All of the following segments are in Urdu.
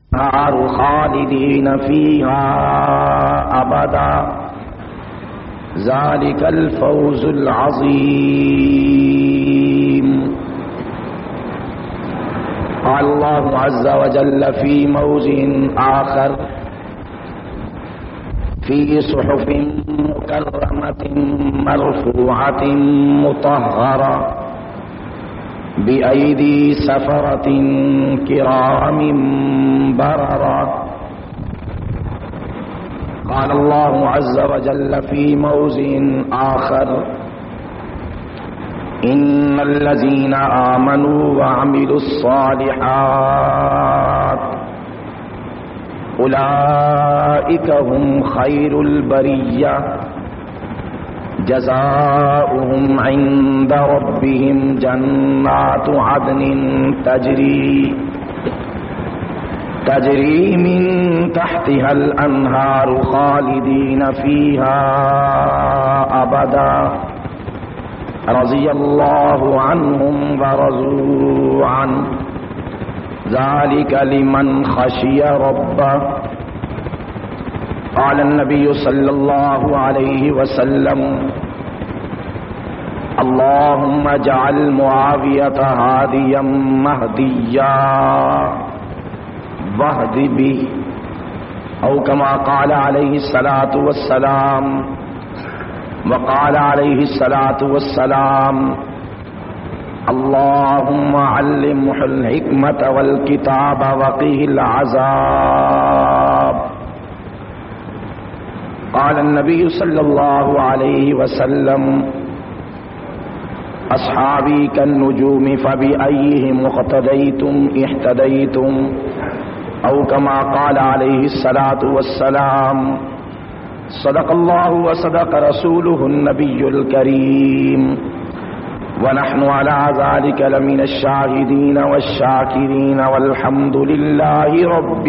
النار خالدين فيها أبدا ذلك الفوز العظيم. قال الله عز وجل في موضع آخر في صحف مكرمة مرفوعة مطهرة بأيدي سفرة كرام بررة. قال الله عز وجل في موضع آخر إن الذين آمنوا وعملوا الصالحات أولئك هم خير البرية جزاؤهم عند ربهم جنات عدن تجري من تحتها الأنهار خالدين فيها أبدا رضي الله عنهم ورضوا عنه ذلك لمن خشي ربه. قال النبي صلى الله عليه وسلم اللهم اجعل معاوية هاديا مهديا واهد به، أو كما قال عليه الصلاة والسلام. وقال عليه الصلاة والسلام اللهم علمه الحكمة والكتاب وقه العذاب. قال النبي صلى الله عليه وسلم أصحابي كالنجوم فبأيهم اقتديتم اهتديتم، أو كما قال عليه الصلاة والسلام. صدق الله وصدق رسوله النبي الكريم، ونحن على ذلك لمن الشاهدين والشاكرين والحمد لله رب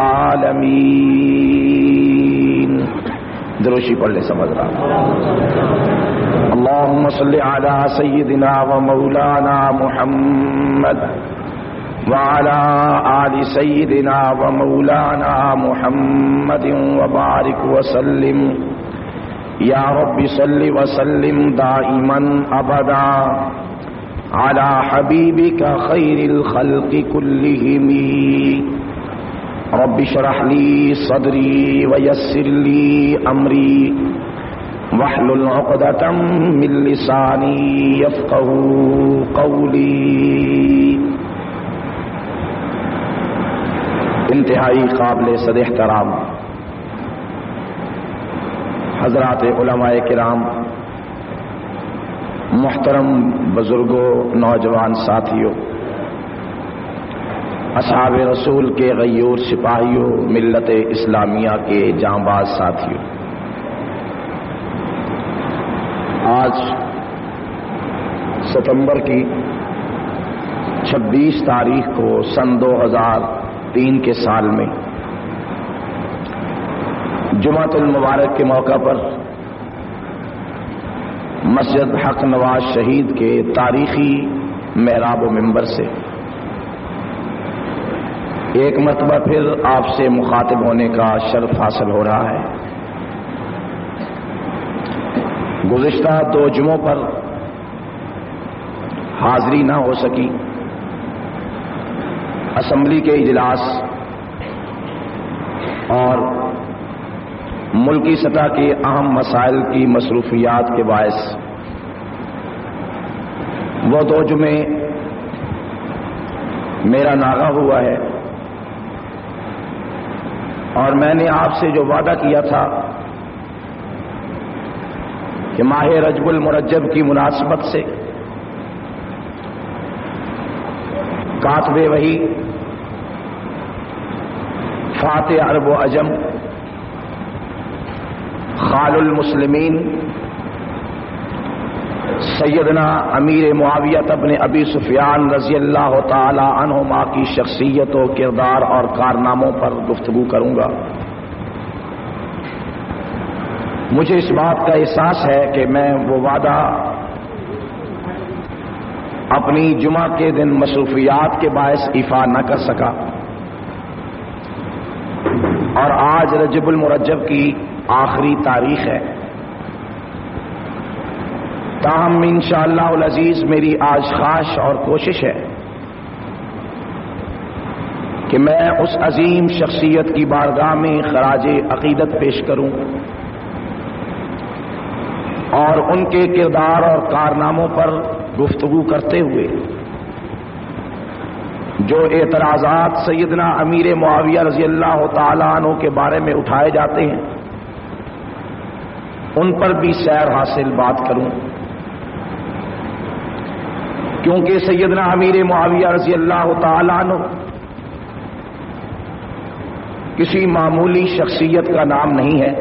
العالمين. دروشی پڑھ لے سمجھ رہا. اللهم صل على سيدنا ومولانا محمد وعلى آل سيدنا ومولانا محمد وبارك وسلم. یا رب صل وسلم دائما ابدا على حبيبك خير الخلق كلهم. رب اشرح لي صدري ويسر لي امري واحلل عقدة من لساني يفقهوا قولي. انتہائی قابل صد احترام حضرات علماء کرام، محترم بزرگوں، نوجوان ساتھیوں، اصحاب رسول کے غیور سپاہیوں، ملت اسلامیہ کے جانباز ساتھیوں، آج ستمبر کی 26 تاریخ کو سن 2003 کے سال میں جمعۃ المبارک کے موقع پر مسجد حق نواز شہید کے تاریخی محراب و منبر سے ایک مرتبہ پھر آپ سے مخاطب ہونے کا شرف حاصل ہو رہا ہے. گزشتہ 2 جمعوں پر حاضری نہ ہو سکی. اسمبلی کے اجلاس اور ملکی سطح کے اہم مسائل کی مصروفیات کے باعث وہ 2 جمعے میرا ناغہ ہوا ہے، اور میں نے آپ سے جو وعدہ کیا تھا کہ ماہ رجب المرجب کی مناسبت سے کاتب وحی فاتح عرب و عجم خال المسلمین سیدنا امیر معاویہ ابن ابی سفیان رضی اللہ تعالی عنہما کی شخصیت و کردار اور کارناموں پر گفتگو کروں گا. مجھے اس بات کا احساس ہے کہ میں وہ وعدہ اپنی جمعہ کے دن مصروفیات کے باعث ایفا نہ کر سکا، اور آج رجب المرجب کی آخری تاریخ ہے. تاہم انشاءاللہ العزیز میری آج خواہش اور کوشش ہے کہ میں اس عظیم شخصیت کی بارگاہ میں خراج عقیدت پیش کروں اور ان کے کردار اور کارناموں پر گفتگو کرتے ہوئے جو اعتراضات سیدنا امیر معاویہ رضی اللہ تعالیٰ عنہ کے بارے میں اٹھائے جاتے ہیں ان پر بھی سیر حاصل بات کروں، کیونکہ سیدنا امیر معاویہ رضی اللہ تعالیٰ عنہ کسی معمولی شخصیت کا نام نہیں ہے.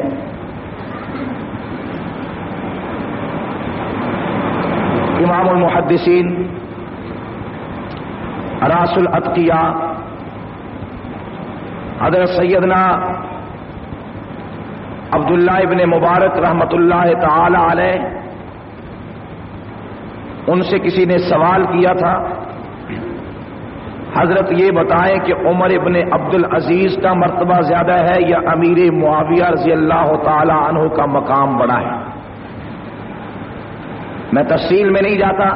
امام المحدثین، راس الاتقیاء، حضرت سیدنا عبداللہ ابن مبارک رحمۃ اللہ تعالی علیہ، ان سے کسی نے سوال کیا تھا حضرت یہ بتائیں کہ عمر ابن عبد العزیز کا مرتبہ زیادہ ہے یا امیر معاویہ رضی اللہ تعالی عنہ کا مقام بڑا ہے؟ میں تفصیل میں نہیں جاتا،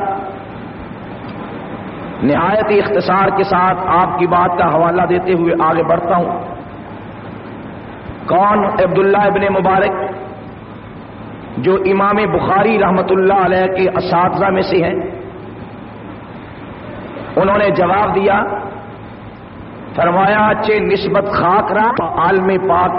نہایت ہی اختصار کے ساتھ آپ کی بات کا حوالہ دیتے ہوئے آگے بڑھتا ہوں. کون عبداللہ ابن مبارک، جو امام بخاری رحمت اللہ علیہ کے اساتذہ میں سے ہیں، انہوں نے جواب دیا، فرمایا چے نسبت خاک را عالم پاک،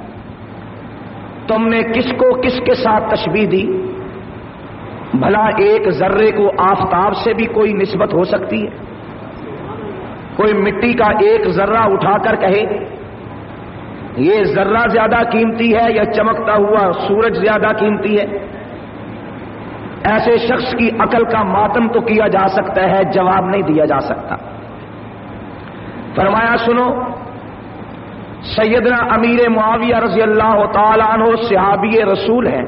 تم نے کس کو کس کے ساتھ تشبیہ دی؟ بھلا ایک ذرے کو آفتاب سے بھی کوئی نسبت ہو سکتی ہے؟ کوئی مٹی کا ایک ذرہ اٹھا کر کہے یہ ذرہ زیادہ قیمتی ہے یا چمکتا ہوا سورج زیادہ قیمتی ہے؟ ایسے شخص کی عقل کا ماتم تو کیا جا سکتا ہے، جواب نہیں دیا جا سکتا. فرمایا سنو، سیدنا امیر معاویہ رضی اللہ تعالی عنہ صحابی رسول ہیں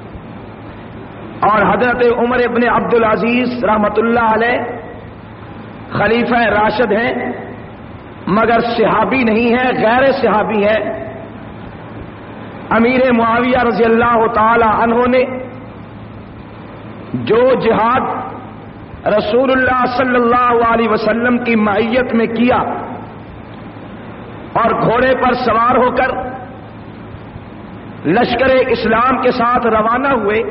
اور حضرت عمر ابن عبد العزیز رحمت اللہ علیہ خلیفہ راشد ہیں، مگر صحابی نہیں ہے، غیر صحابی ہے. امیر معاویہ رضی اللہ تعالی عنہ نے جو جہاد رسول اللہ صلی اللہ علیہ وسلم کی معیت میں کیا اور گھوڑے پر سوار ہو کر لشکر اسلام کے ساتھ روانہ ہوئے،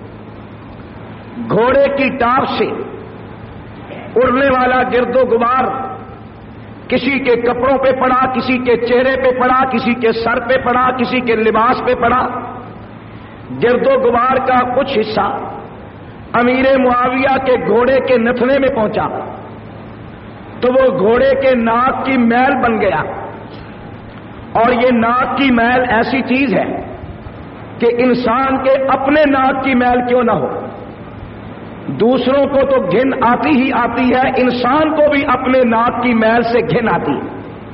گھوڑے کی ٹاپ سے اڑنے والا گرد و غبار کسی کے کپڑوں پہ پڑا، کسی کے چہرے پہ پڑا، کسی کے سر پہ پڑا، کسی کے لباس پہ پڑا. گرد و غبار کا کچھ حصہ امیر معاویہ کے گھوڑے کے نتھنے میں پہنچا تو وہ گھوڑے کے ناک کی میل بن گیا. اور یہ ناک کی میل ایسی چیز ہے کہ انسان کے اپنے ناک کی میل کیوں نہ ہو، دوسروں کو تو گھن آتی ہی آتی ہے، انسان کو بھی اپنے ناک کی میل سے گھن آتی ہے.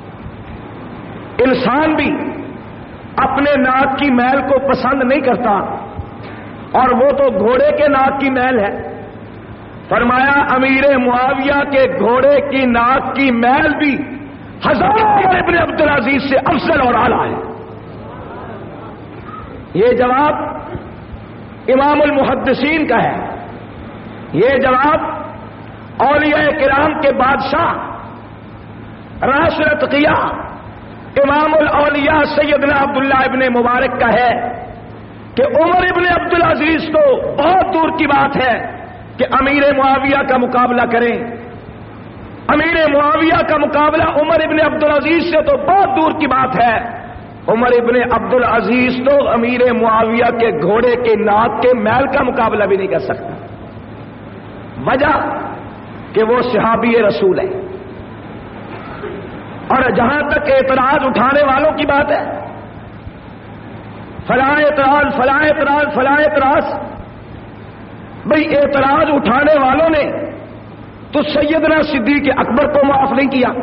انسان بھی اپنے ناک کی میل کو پسند نہیں کرتا، اور وہ تو گھوڑے کے ناک کی میل ہے. فرمایا امیر معاویہ کے گھوڑے کی ناک کی میل بھی حضرت ابن عبد العزیز سے افضل اور اعلیٰ ہے. یہ جواب امام المحدثین کا ہے، یہ جواب اولیاء کرام کے بادشاہ راس الاتقیاء امام الاولیاء سیدنا عبداللہ ابن مبارک کا ہے کہ عمر ابن عبد العزیز تو بہت دور کی بات ہے کہ امیر معاویہ کا مقابلہ کریں. امیر معاویہ کا مقابلہ عمر ابن عبد العزیز سے تو بہت دور کی بات ہے. عمر ابن عبد العزیز تو امیر معاویہ کے گھوڑے کے ناک کے میل کا مقابلہ بھی نہیں کر سکتا. وجہ کہ وہ صحابی رسول ہے. اور جہاں تک اعتراض اٹھانے والوں کی بات ہے، فلاں اعتراض فلاں اعتراض فلاں اعتراض، بھئی اعتراض اٹھانے والوں نے تو سیدنا صدیق اکبر کو معاف نہیں کیا.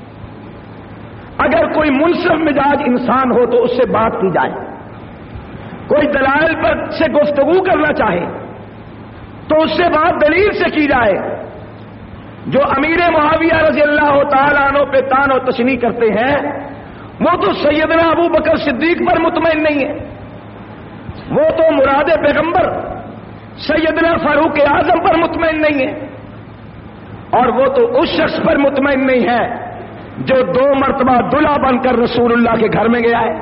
اگر کوئی منصف مزاج انسان ہو تو اس سے بات کی جائے، کوئی دلائل پر سے گفتگو کرنا چاہے تو اس سے بات دلیل سے کی جائے. جو امیر معاویہ رضی اللہ تعالیٰ عنہ پہ تان و تشنیع کرتے ہیں وہ تو سیدنا ابو بکر صدیق پر مطمئن نہیں ہے، وہ تو مراد پیغمبر سیدنا فاروق اعظم پر مطمئن نہیں ہے، اور وہ تو اس شخص پر مطمئن نہیں ہے جو 2 مرتبہ دلہا بن کر رسول اللہ کے گھر میں گیا ہے۔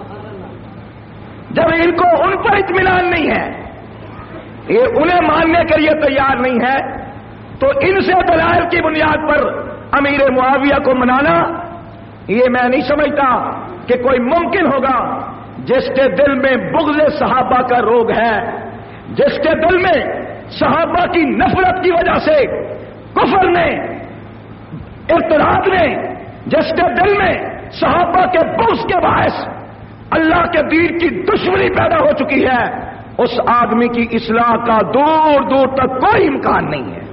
جب ان کو ان پر اطمینان نہیں ہے، یہ انہیں ماننے کے لیے تیار نہیں ہے، تو ان سے دلائل کی بنیاد پر امیر معاویہ کو منانا، یہ میں نہیں سمجھتا کہ کوئی ممکن ہوگا جس کے دل میں بغض صحابہ کا روگ ہے، جس کے دل میں صحابہ کی نفرت کی وجہ سے کفر نے، ارتداد نے، جس کے دل میں صحابہ کے بغض کے باعث اللہ کے دین کی دشمنی پیدا ہو چکی ہے، اس آدمی کی اصلاح کا دور دور تک کوئی امکان نہیں ہے۔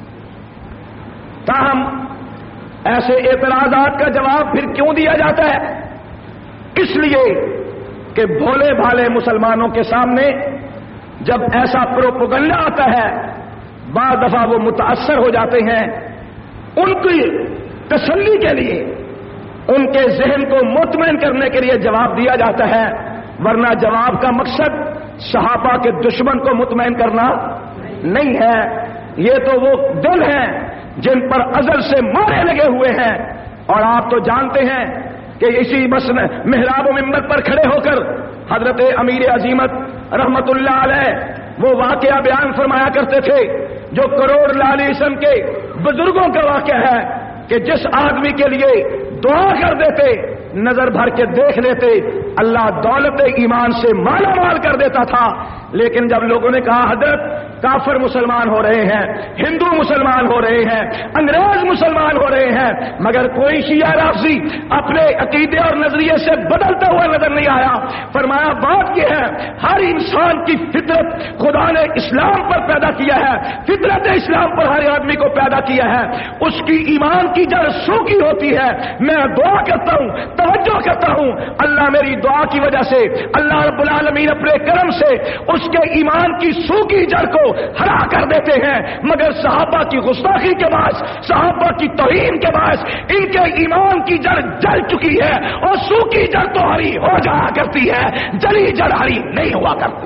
تاہم ایسے اعتراضات کا جواب پھر کیوں دیا جاتا ہے؟ اس لیے کہ بھولے بھالے مسلمانوں کے سامنے جب ایسا پروپیگنڈا آتا ہے، بعض دفعہ وہ متاثر ہو جاتے ہیں، ان کی تسلی کے لیے، ان کے ذہن کو مطمئن کرنے کے لیے جواب دیا جاتا ہے، ورنہ جواب کا مقصد صحابہ کے دشمن کو مطمئن کرنا نہیں ہے۔ یہ تو وہ دل ہیں جن پر ازل سے مارے لگے ہوئے ہیں، اور آپ تو جانتے ہیں کہ اسی محراب و منبر پر کھڑے ہو کر حضرت امیر عظیمت رحمت اللہ علیہ وہ واقعہ بیان فرمایا کرتے تھے جو کروڑ لالی اسم کے بزرگوں کا واقعہ ہے کہ جس آدمی کے لیے دعا کر دیتے، نظر بھر کے دیکھ لیتے، اللہ دولت ایمان سے مالا مال کر دیتا تھا، لیکن جب لوگوں نے کہا حضرت کافر مسلمان ہو رہے ہیں، ہندو مسلمان ہو رہے ہیں، انگریز مسلمان ہو رہے ہیں، مگر کوئی شیعہ رافضی اپنے عقیدے اور نظریے سے بدلتا ہوا نظر نہیں آیا، فرمایا بات یہ ہے ہر انسان کی فطرت خدا نے اسلام پر پیدا کیا ہے، فطرت اسلام پر ہر آدمی کو پیدا کیا ہے، اس کی ایمان کی جڑ سوکھی ہوتی ہے۔ میں دعا کرتا ہوں، توجہ کرتا ہوں، اللہ میری دعا کی وجہ سے، اللہ رب العالمین اپنے کرم سے اس کے ایمان کی سوکھی جڑ کو ہرا کر دیتے ہیں، مگر صحابہ کی گستاخی کے باعث، صحابہ کی توہین کے باعث ان کے ایمان کی جڑ جل چکی ہے، اور سوکھی جڑ تو ہری ہو جایا کرتی ہے، جلی جڑ ہری نہیں ہوا کرتی۔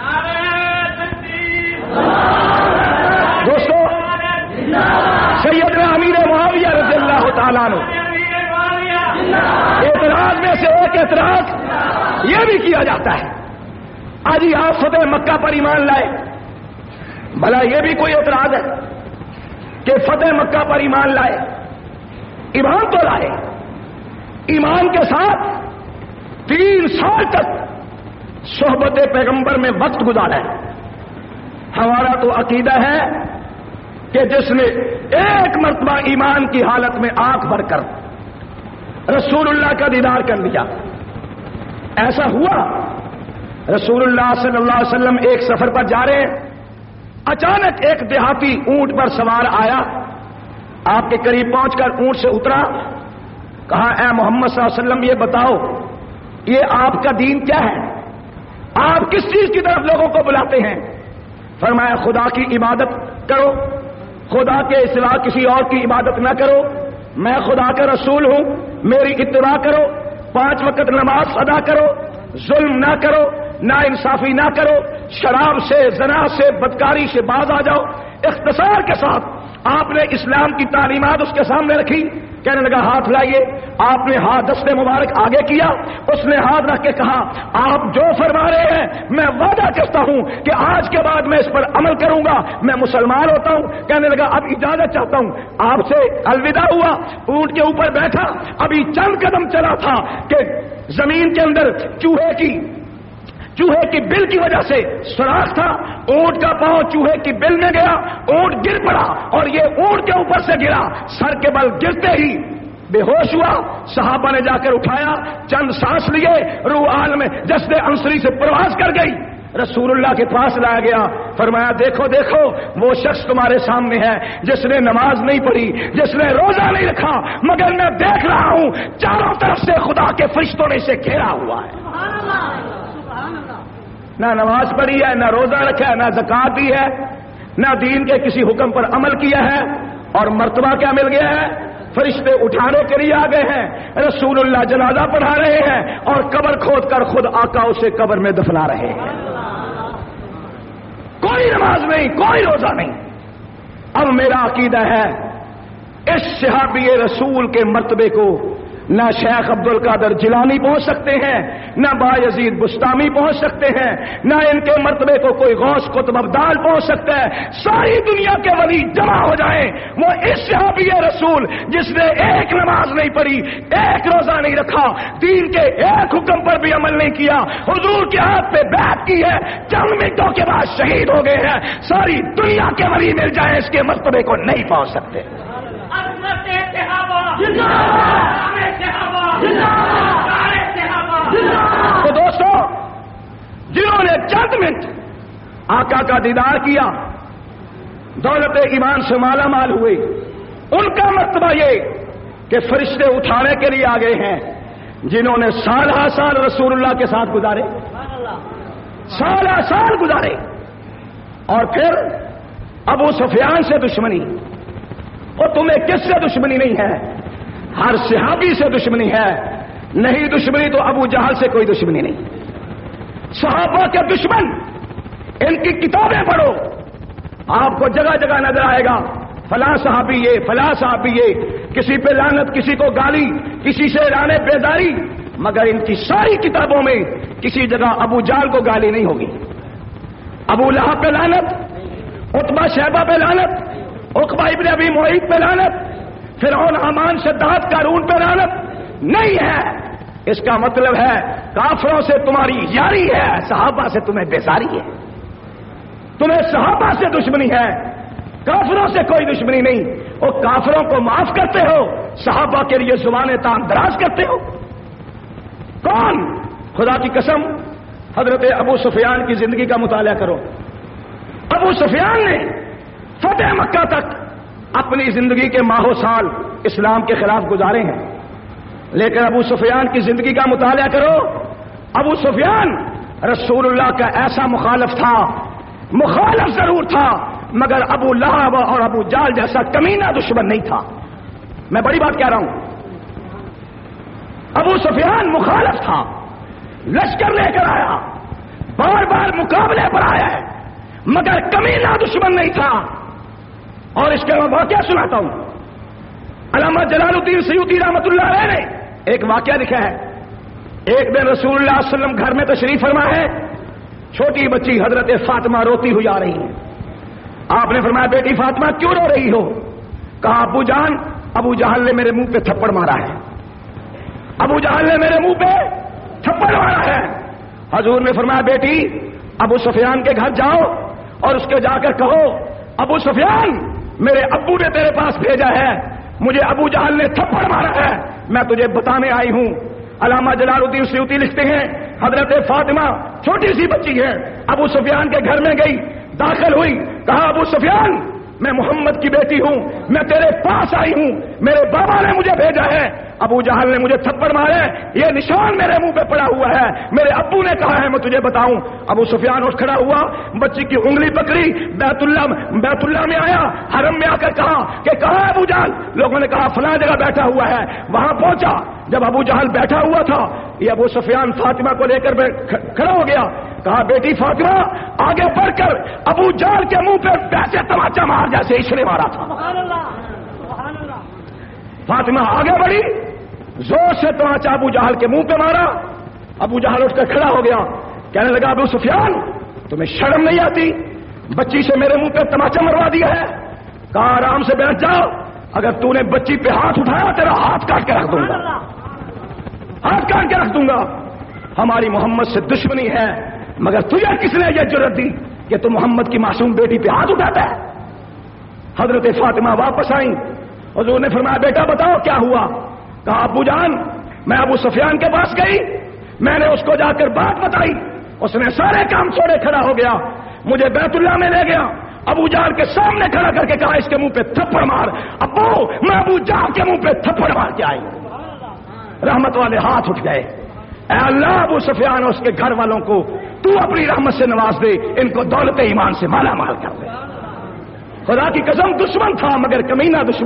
دوستو، سیدنا امیر معاویہ رضی اللہ تعالیٰ عنہ اعتراض میں سے ایک اعتراض یہ بھی کیا جاتا ہے، آج ہی آپ فتح مکہ پر ایمان لائے، بھلا یہ بھی کوئی اعتراض ہے کہ فتح مکہ پر ایمان لائے؟ ایمان تو لائے، ایمان کے ساتھ 3 سال تک صحبت پیغمبر میں وقت گزارا ہے۔ ہمارا تو عقیدہ ہے کہ جس نے ایک مرتبہ ایمان کی حالت میں آنکھ بھر کر رسول اللہ کا دیدار کر لیا، ایسا ہوا رسول اللہ صلی اللہ علیہ وسلم ایک سفر پر جا رہے ہیں، اچانک ایک دیہاتی اونٹ پر سوار آیا، آپ کے قریب پہنچ کر اونٹ سے اترا، کہا اے محمد صلی اللہ علیہ وسلم یہ بتاؤ یہ آپ کا دین کیا ہے، آپ کس چیز کی طرف لوگوں کو بلاتے ہیں؟ فرمایا خدا کی عبادت کرو، خدا کے سوا کسی اور کی عبادت نہ کرو، میں خدا کا رسول ہوں، میری اتباع کرو، 5 وقت نماز ادا کرو، ظلم نہ کرو، نا انصافی نہ کرو، شراب سے، زنا سے، بدکاری سے باز آ جاؤ۔ اختصار کے ساتھ آپ نے اسلام کی تعلیمات اس کے سامنے رکھی، کہنے لگا ہاتھ لائیے، آپ نے ہاتھ دست مبارک آگے کیا، اس نے ہاتھ رکھ کے کہا آپ جو فرما رہے ہیں میں وعدہ کرتا ہوں کہ آج کے بعد میں اس پر عمل کروں گا، میں مسلمان ہوتا ہوں۔ کہنے لگا اب اجازت چاہتا ہوں، آپ سے الوداع ہوا، اونٹ کے اوپر بیٹھا، ابھی چند قدم چلا تھا کہ زمین کے اندر چوہے کی بل کی وجہ سے سوراخ تھا، اونٹ کا پاؤں چوہے کی بل میں گیا، اونٹ گر پڑا اور یہ اونٹ کے اوپر سے گرا، سر کے بل گرتے ہی بے ہوش ہوا، صحابہ نے جا کر اٹھایا، چند سانس لیے، روح عالم جسد انصری سے پرواز کر گئی، رسول اللہ کے پاس لایا گیا، فرمایا دیکھو دیکھو وہ شخص تمہارے سامنے ہے جس نے نماز نہیں پڑھی، جس نے روزہ نہیں رکھا، مگر میں دیکھ رہا ہوں چاروں طرف سے خدا کے فرشتوں نے اسے گھیرا ہوا ہے، نہ نماز پڑھی ہے، نہ روزہ رکھا ہے، نہ زکات دی ہے، نہ دین کے کسی حکم پر عمل کیا ہے، اور مرتبہ کیا مل گیا ہے؟ فرشتے اٹھانے کے لیے آ گئے ہیں، رسول اللہ جنازہ پڑھا رہے ہیں اور قبر کھود کر خود آقا اسے قبر میں دفنا رہے ہیں۔ کوئی نماز نہیں، کوئی روزہ نہیں۔ اب میرا عقیدہ ہے اس صحابی رسول کے مرتبے کو نہ شیخ عبد القادر جیلانی پہنچ سکتے ہیں، نہ بایزید بستامی پہنچ سکتے ہیں، نہ ان کے مرتبے کو کوئی غوث قطب ابدال پہنچ سکتا ہے۔ ساری دنیا کے ولی جمع ہو جائیں، وہ اس صحابی رسول جس نے ایک نماز نہیں پڑھی، ایک روزہ نہیں رکھا، دین کے ایک حکم پر بھی عمل نہیں کیا، حضور کے ہاتھ پہ بیعت کی ہے، چند منٹوں کے بعد شہید ہو گئے ہیں، ساری دنیا کے ولی مل جائیں اس کے مرتبے کو نہیں پہنچ سکتے۔ تو دوستو، جنہوں نے چند منٹ آقا کا دیدار کیا، دولت ایمان سے مالا مال ہوئے، ان کا مرتبہ یہ کہ فرشتے اٹھانے کے لیے آ گئے ہیں۔ جنہوں نے سال ہا سال رسول اللہ کے ساتھ گزارے، سال ہا سال گزارے، اور پھر ابو سفیان سے دشمنی، اور تمہیں کس سے دشمنی نہیں ہے؟ ہر صحابی سے دشمنی ہے، نہیں دشمنی تو ابو جہل سے کوئی دشمنی نہیں۔ صحابہ کے دشمن، ان کی کتابیں پڑھو، آپ کو جگہ جگہ نظر آئے گا فلاں صحابی یہ، فلاں صحابی یہ، کسی پہ لعنت، کسی کو گالی، کسی سے اعلان بیداری، مگر ان کی ساری کتابوں میں کسی جگہ ابو جہل کو گالی نہیں ہوگی، ابو لہب پہ لعنت، عتبہ شیبہ پہ لعنت، عقبہ ابن ابی معیط پہ لعنت، فرعون حامان شداد قارون پہ لعنت نہیں ہے۔ اس کا مطلب ہے کافروں سے تمہاری یاری ہے، صحابہ سے تمہیں بیزاری ہے، تمہیں صحابہ سے دشمنی ہے، کافروں سے کوئی دشمنی نہیں۔ اور کافروں کو معاف کرتے ہو، صحابہ کے لیے زبانیں تان دراز کرتے ہو۔ کون؟ خدا کی قسم، حضرت ابو سفیان کی زندگی کا مطالعہ کرو۔ ابو سفیان نے فتح مکہ تک اپنی زندگی کے ماہ و سال اسلام کے خلاف گزارے ہیں، لیکن ابو سفیان کی زندگی کا مطالعہ کرو۔ ابو سفیان رسول اللہ کا ایسا مخالف تھا، مخالف ضرور تھا، مگر ابو لہب اور ابو جہل جیسا کمینہ دشمن نہیں تھا۔ میں بڑی بات کہہ رہا ہوں، ابو سفیان مخالف تھا، لشکر لے کر آیا، بار بار مقابلے پر آیا ہے، مگر کمینہ دشمن نہیں تھا۔ اور اس کے میں واقعہ سناتا ہوں۔ علامہ جلال الدین سیوطی رحمۃ اللہ علیہ نے ایک واقعہ لکھا ہے۔ ایک دن رسول اللہ صلی اللہ علیہ وسلم گھر میں تشریف فرما ہے، چھوٹی بچی حضرت فاطمہ روتی ہوئی آ رہی ہے۔ آپ نے فرمایا بیٹی فاطمہ کیوں رو رہی ہو؟ کہا ابو جان، ابو جہل نے میرے منہ پہ تھپڑ مارا ہے، ابو جہل نے میرے منہ پہ تھپڑ مارا ہے۔ حضور نے فرمایا بیٹی ابو سفیان کے گھر جاؤ اور اس کے جا کر کہو ابو سفیان میرے ابو نے تیرے پاس بھیجا ہے، مجھے ابو جہل نے تھپڑ مارا ہے، میں تجھے بتانے آئی ہوں۔ علامہ جلال الدین سیوطی لکھتے ہیں حضرت فاطمہ چھوٹی سی بچی ہے، ابو سفیان کے گھر میں گئی، داخل ہوئی، کہا ابو سفیان میں محمد کی بیٹی ہوں، میں تیرے پاس آئی ہوں، میرے بابا نے مجھے بھیجا ہے، ابو جہل نے مجھے تھپڑ مارے، یہ نشان میرے منہ پہ پڑا ہوا ہے، میرے ابو نے کہا ہے میں تجھے بتاؤں۔ ابو سفیان اٹھ کھڑا ہوا، بچی کی انگلی پکڑی، بیت اللہ میں آیا، حرم میں آ کر کہا کہ کہاں ہے ابو جہل؟ لوگوں نے کہا فلاں جگہ بیٹھا ہوا ہے، وہاں پہنچا، جب ابو جہل بیٹھا ہوا تھا، یہ ابو سفیان فاطمہ کو لے کر کھڑا ہو گیا، کہا بیٹی فاطمہ آگے بڑھ کر ابو جہل کے منہ پہ ویسے تماچا مار جیسے اس نے مارا تھا۔ فاطمہ آگے بڑھی، زور سے تماچا ابو جہل کے منہ پہ مارا، ابو جہل اٹھ کر کھڑا ہو گیا، کہنے لگا ابو سفیان تمہیں شرم نہیں آتی؟ بچی سے میرے منہ پہ تماچا مروا دیا ہے۔ کہا آرام سے بیٹھ جاؤ، اگر تو نے بچی پہ ہاتھ اٹھایا تیرا ہاتھ کاٹ کے رکھ دوں گا، ہاتھ کاٹ کے رکھ دوں گا۔ ہماری محمد سے دشمنی ہے، مگر تجھے کس نے یہ جرأت دی کہ تو محمد کی معصوم بیٹی پہ ہاتھ اٹھاتا ہے؟ حضرت فاطمہ واپس آئیں، حضور نے فرمایا بیٹا بتاؤ کیا ہوا؟ کہا ابو جان میں ابو سفیان کے پاس گئی، میں نے اس کو جا کر بات بتائی، اس نے سارے کام چھوڑے کھڑا ہو گیا، مجھے بیت اللہ میں لے گیا، ابو جہل کے سامنے کھڑا کر کے کہا اس کے منہ پہ تھپڑ مار۔ ابو میں ابو جہل کے منہ پہ تھپڑ مار کے آئی۔ رحمت والے ہاتھ اٹھ گئے، اے اللہ ابو سفیان اور اس کے گھر والوں کو تو اپنی رحمت سے نواز دے، ان کو دولت ایمان سے مالا مال کر دے۔ خدا کی قسم دشمن تھا مگر کمینہ دشمن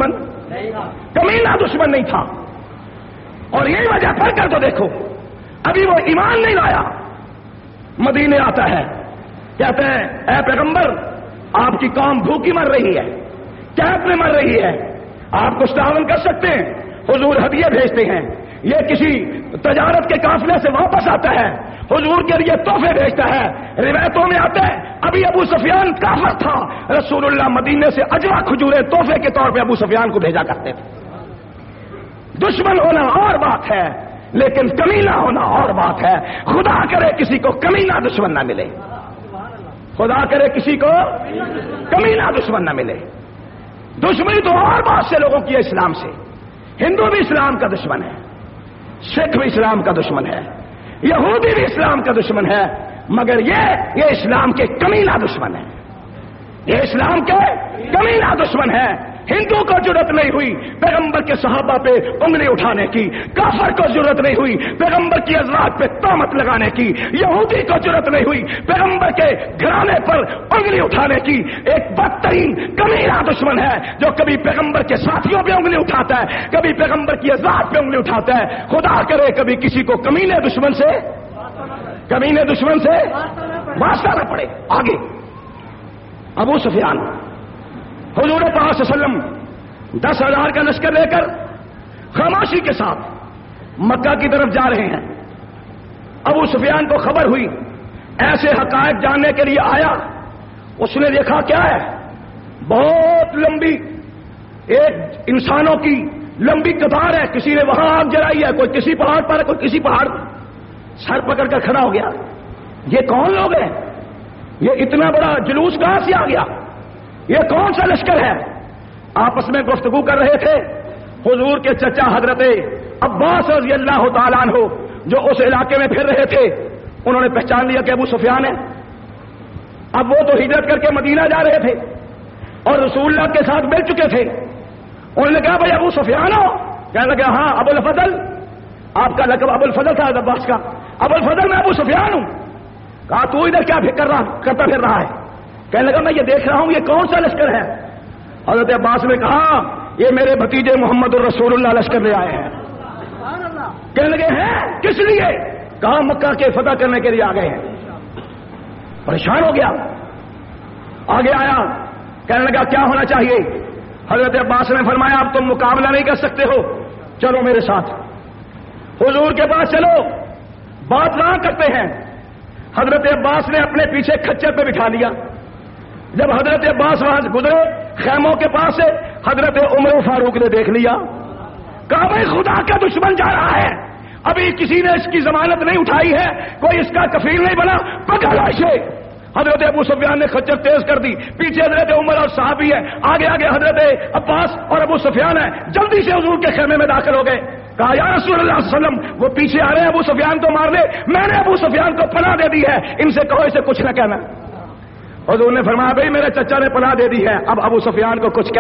کمینہ دشمن نہیں تھا. اور یہی وجہ پڑھ کر تو دیکھو، ابھی وہ ایمان نہیں لایا، مدینے آتا ہے، کہتے ہیں اے پیغمبر آپ کی قوم بھوکی مر رہی ہے، قحط میں مر رہی ہے، آپ کچھ تعاون کر سکتے ہیں؟ حضور ہدیے بھیجتے ہیں، یہ کسی تجارت کے قافلے سے واپس آتا ہے، حضور کے لیے تحفے بھیجتا ہے. روایتوں میں آتا ہے ابھی ابو سفیان کافر تھا، رسول اللہ مدینے سے اجوا کھجورے تحفے کے طور پہ ابو سفیان کو بھیجا کرتے تھے. دشمن ہونا اور بات ہے، لیکن کمینہ ہونا اور بات ہے. خدا کرے کسی کو کمینہ دشمن نہ ملے، خدا کرے کسی کو کمینہ دشمن نہ ملے. دشمنی تو اور بات سے لوگوں کی ہے اسلام سے. ہندو بھی اسلام کا دشمن ہے، سکھ بھی اسلام کا دشمن ہے، یہودی بھی اسلام کا دشمن ہے، مگر یہ اسلام کے کمینہ دشمن ہے، یہ اسلام کے کمینہ دشمن ہے. ہندو کو ضرورت نہیں ہوئی پیغمبر کے صحابہ پہ انگلی اٹھانے کی، کافر کو ضرورت نہیں ہوئی پیغمبر کی ازواج پہ تہمت لگانے کی، یہودی کو ضرورت نہیں ہوئی پیغمبر کے گھرانے پر انگلی اٹھانے کی. ایک بدترین کمینہ دشمن ہے جو کبھی پیغمبر کے ساتھیوں پہ انگلی اٹھاتا ہے، کبھی پیغمبر کی ازواج پہ انگلی اٹھاتا ہے. خدا کرے کبھی کسی کو کمینے دشمن سے واسطہ نہ پڑے. آگے ابو سفیان حضور پاک صلی اللہ علیہ وسلم 10,000 کا لشکر لے کر خاموشی کے ساتھ مکہ کی طرف جا رہے ہیں. ابو سفیان کو خبر ہوئی، ایسے حقائق جاننے کے لیے آیا. اس نے دیکھا کیا ہے، بہت لمبی ایک انسانوں کی لمبی قطار ہے، کسی نے وہاں آگ جلائی ہے، کوئی کسی پہاڑ پر ہے، کوئی کسی پہاڑ پر. سر پکڑ کر کھڑا ہو گیا، یہ کون لوگ ہیں؟ یہ اتنا بڑا جلوس کہاں سے آ گیا؟ یہ کون سا لشکر ہے؟ آپس میں گفتگو کر رہے تھے. حضور کے چچا حضرت عباس رضی اللہ تعالیٰ عنہ جو اس علاقے میں پھر رہے تھے، انہوں نے پہچان لیا کہ ابو سفیان ہے. اب وہ تو ہجرت کر کے مدینہ جا رہے تھے اور رسول اللہ کے ساتھ مل چکے تھے. انہوں نے کہا بھائی ابو سفیان ہو؟ کہنے لگا ہاں ابو الفضل. آپ کا لقب ابو الفضل تھا عباس کا. ابو الفضل میں ابو سفیان ہوں. کہا تو ادھر کیا کرتا پھر رہا ہے؟ کہنے لگا میں یہ دیکھ رہا ہوں یہ کون سا لشکر ہے. حضرت عباس نے کہا یہ میرے بھتیجے محمد الرسول اللہ لشکر لے آئے ہیں. کہنے لگے ہیں کس لیے؟ کہا مکہ کے فتح کرنے کے لیے آ گئے ہیں. پریشان ہو گیا، آگے آیا، کہنے لگا کیا ہونا چاہیے؟ حضرت عباس نے فرمایا اب تم مقابلہ نہیں کر سکتے ہو، چلو میرے ساتھ، حضور کے پاس چلو، بات نہ کرتے ہیں. حضرت عباس نے اپنے پیچھے کھچر پہ بٹھا لیا. جب حضرت عباس وہاں سے گزرے خیموں کے پاس سے، حضرت عمر فاروق نے دیکھ لیا. کہا بھائی خدا کا دشمن جا رہا ہے، ابھی کسی نے اس کی ضمانت نہیں اٹھائی ہے، کوئی اس کا کفیل نہیں بنا، پکڑ اسے. حضرت ابو سفیان نے خچر تیز کر دی، پیچھے حضرت عمر اور صحابی ہے، آگے آگے حضرت عباس اور ابو سفیان ہے. جلدی سے حضور کے خیمے میں داخل ہو گئے. کہا یا رسول اللہ صلی اللہ علیہ وسلم وہ پیچھے آ رہے ہیں، ابو سفیان کو مار دے. میں نے ابو سفیان کو پناہ دے دی ہے، ان سے کہو اسے کچھ نہ کہنا. حضور نے فرمایا بھائی میرے چچا نے پناہ دے دی ہے، اب ابو سفیان کو کچھ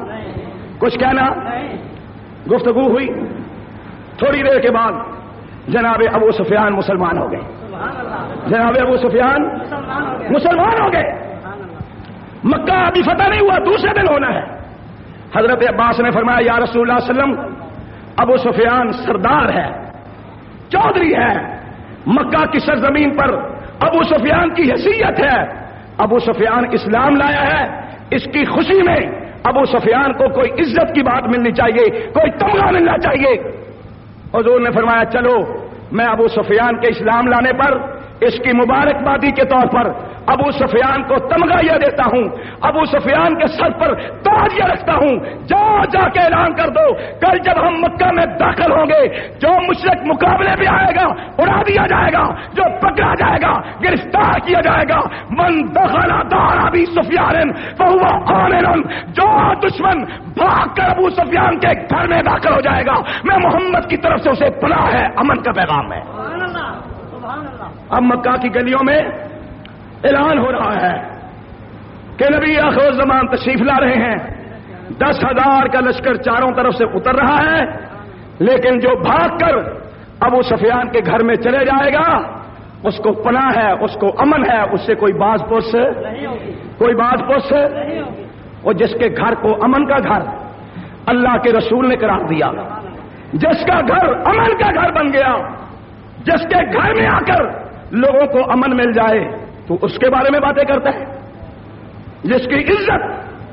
کہنا. گفتگو ہوئی. تھوڑی دیر کے بعد جناب ابو سفیان مسلمان ہو گئے. جناب ابو سفیان مسلمان ہو گئے. مکہ ابھی فتح نہیں ہوا، دوسرے دن ہونا ہے. حضرت عباس نے فرمایا یا رسول اللہ صلی اللہ علیہ وسلم ابو سفیان سردار ہے، چودھری ہے، مکہ کی سرزمین پر ابو سفیان کی حیثیت ہے. ابو سفیان اسلام لایا ہے، اس کی خوشی میں ابو سفیان کو کوئی عزت کی بات ملنی چاہیے، کوئی تمغہ ملنا چاہیے. حضور نے فرمایا چلو میں ابو سفیان کے اسلام لانے پر اس کی مبارکبادی کے طور پر ابو سفیان کو تمغہ یہ دیتا ہوں، ابو سفیان کے سر پر تاج یہ رکھتا ہوں. جا کے اعلان کر دو کل جب ہم مکہ میں داخل ہوں گے جو مشرک مقابلے بھی آئے گا اڑا دیا جائے گا، جو پکڑا جائے گا گرفتار کیا جائے گا. من دخل دار ابی سفیان فهو آمن. جو دشمن بھاگ کر ابو سفیان کے گھر میں داخل ہو جائے گا میں محمد کی طرف سے اسے پناہ ہے، امن کا پیغام ہے. اب مکہ کی گلیوں میں اعلان ہو رہا ہے کہ نبی آخر الزمان تشریف لا رہے ہیں. 10,000 کا لشکر چاروں طرف سے اتر رہا ہے، لیکن جو بھاگ کر ابو سفیان کے گھر میں چلے جائے گا اس کو پناہ ہے، اس کو امن ہے، اس سے کوئی باز پرس. وہ جس کے گھر کو امن کا گھر، اللہ کے رسول نے قرار دیا۔ جس کا گھر امن کا گھر بن گیا، جس کے گھر میں آ کر لوگوں کو امن مل جائے تو اس کے بارے میں باتیں کرتا ہے۔ جس کی عزت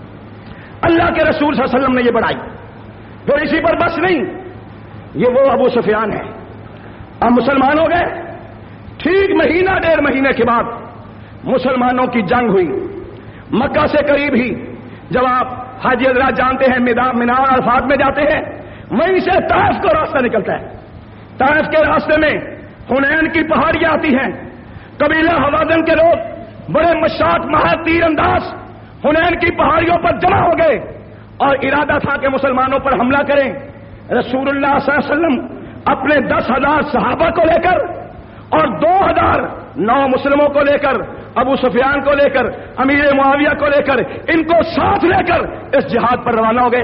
اللہ کے رسول صلی اللہ علیہ وسلم نے یہ بڑھائی، پھر اسی پر بس نہیں، یہ وہ ابو سفیان ہے۔ اب مسلمان ہو گئے، ٹھیک مہینہ 1.5 مہینے کے بعد مسلمانوں کی جنگ ہوئی۔ مکہ سے قریب ہی، جب آپ حاجی حضرات جانتے ہیں مینار عرفات میں جاتے ہیں، وہیں سے طائف کو راستہ نکلتا ہے۔ طائف کے راستے میں حنین کی پہاڑیاں آتی ہیں، قبیلہ حوازن کے لوگ بڑے مشاط ماہر تیر انداز حنین کی پہاڑیوں پر جمع ہو گئے اور ارادہ تھا کہ مسلمانوں پر حملہ کریں۔ رسول اللہ صلی اللہ علیہ وسلم اپنے 10,000 صحابہ کو لے کر اور 2,000 نو مسلموں کو لے کر، ابو سفیان کو لے کر، امیر معاویہ کو لے کر، ان کو ساتھ لے کر اس جہاد پر روانہ ہو گئے۔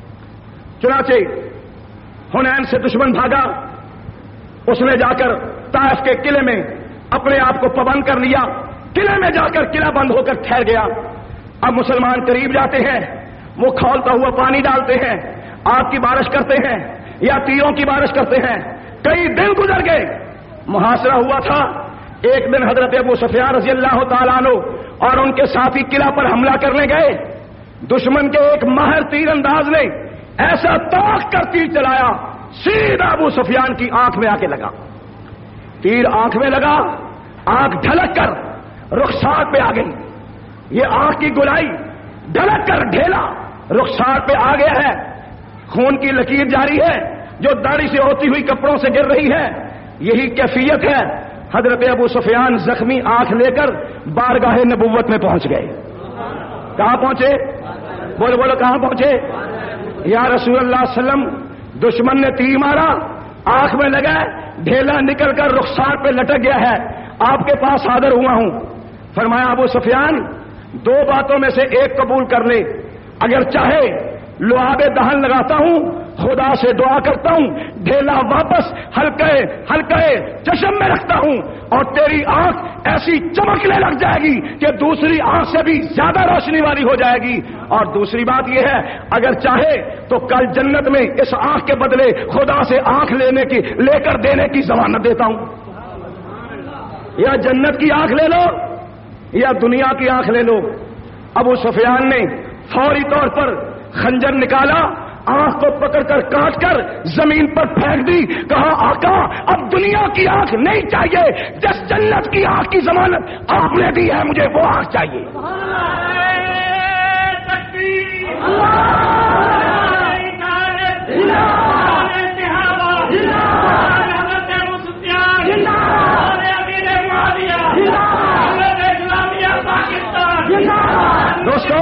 چنانچہ حنین سے دشمن بھاگا، اس نے جا کر طائف کے قلعے میں اپنے آپ کو پابند کر لیا، قلعے میں جا کر قلعہ بند ہو کر ٹھہر گیا۔ اب مسلمان قریب جاتے ہیں، وہ کھولتا ہوا پانی ڈالتے ہیں، آگ کی بارش کرتے ہیں یا تیروں کی بارش کرتے ہیں۔ کئی دن گزر گئے، محاصرہ ہوا تھا۔ ایک دن حضرت ابو سفیان رضی اللہ تعالیٰ عنہ اور ان کے ساتھی قلعہ پر حملہ کرنے گئے۔ دشمن کے ایک ماہر تیر انداز نے ایسا توق کر تیر چلایا، سیدھا ابو سفیان کی آنکھ میں آ کے لگا۔ تیر آنکھ میں لگا، آنکھ ڈھلک کر رخسار پہ آ گئی۔ یہ آنکھ کی گلائی ڈھلک کر ڈھیلا رخسار پہ آ گیا ہے، خون کی لکیر جاری ہے جو داڑھی سے ہوتی ہوئی کپڑوں سے گر رہی ہے۔ یہی کیفیت ہے۔ حضرت ابو سفیان زخمی آنکھ لے کر بارگاہ نبوت میں پہنچ گئے۔ کہاں پہنچے؟ بولو بولو، کہاں پہنچے؟ یا رسول اللہ صلی اللہ علیہ وسلم، دشمن نے تیر مارا، آنکھ میں لگا، ڈھیلا نکل کر رخسار پہ لٹک گیا ہے، آپ کے پاس حاضر ہوا ہوں۔ فرمایا ابو سفیان، 2 باتوں میں سے ایک قبول کر لے، اگر چاہے لعاب دہن لگاتا ہوں، خدا سے دعا کرتا ہوں، ڈھیلا واپس ہلکے چشم میں رکھتا ہوں اور تیری آنکھ ایسی چمکنے لگ جائے گی کہ دوسری آنکھ سے بھی زیادہ روشنی والی ہو جائے گی۔ اور دوسری بات یہ ہے، اگر چاہے تو کل جنت میں اس آنکھ کے بدلے خدا سے آنکھ لے کر دینے کی ضمانت دیتا ہوں۔ یا جنت کی آنکھ لے لو یا دنیا کی آنکھ لے لو۔ ابو سفیان نے فوری طور پر خنجر نکالا، آنکھ کو پکڑ کر کاٹ کر زمین پر پھینک دی، کہا آقا اب دنیا کی آنکھ نہیں چاہیے، جس جنت کی آنکھ کی ضمانت آپ نے دی ہے مجھے وہ آنکھ چاہیے۔ دوستو،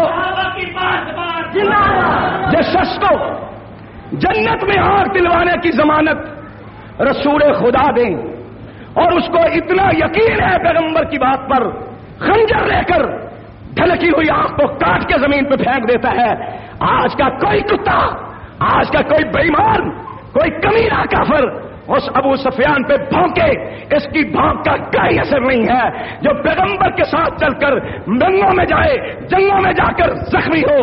جس شخص کو جنت میں آنکھ دلوانے کی ضمانت رسول خدا دیں اور اس کو اتنا یقین ہے پیغمبر کی بات پر، خنجر لے کر ڈھلکی ہوئی آنکھ کو کاٹ کے زمین پہ پھینک دیتا ہے۔ آج کا کوئی کتا، آج کا کوئی بے ایمان، کوئی کمینہ کافر اس ابو سفیان پہ بھونکے، اس کی بھونک کا کوئی اثر نہیں ہے۔ جو پیغمبر کے ساتھ چل کر جنگوں میں جائے، جنگوں میں جا کر زخمی ہو